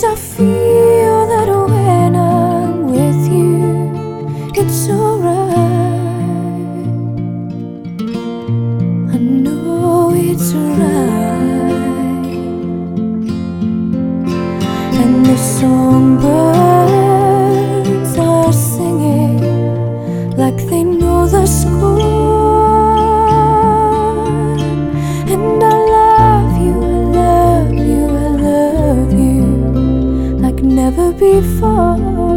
I feel that when I'm with you, it's alright. I know it's right. And the songbirds are singing like they know the score. And I love you, I love you, I love you like never before.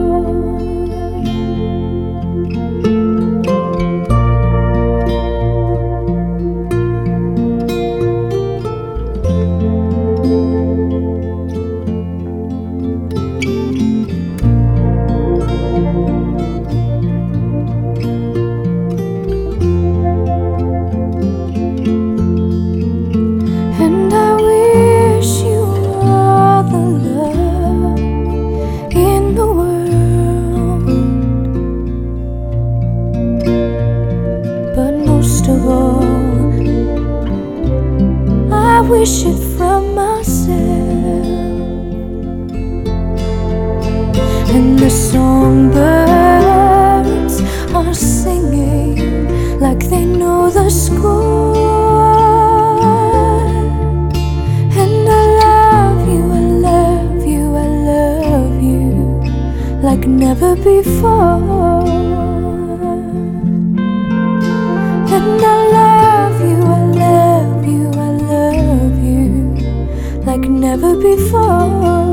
Most of all, I wish it from myself. And the songbirds are singing like they know the score. And I love you, I love you, I love you like never before. And I love you, I love you, I love you like never before.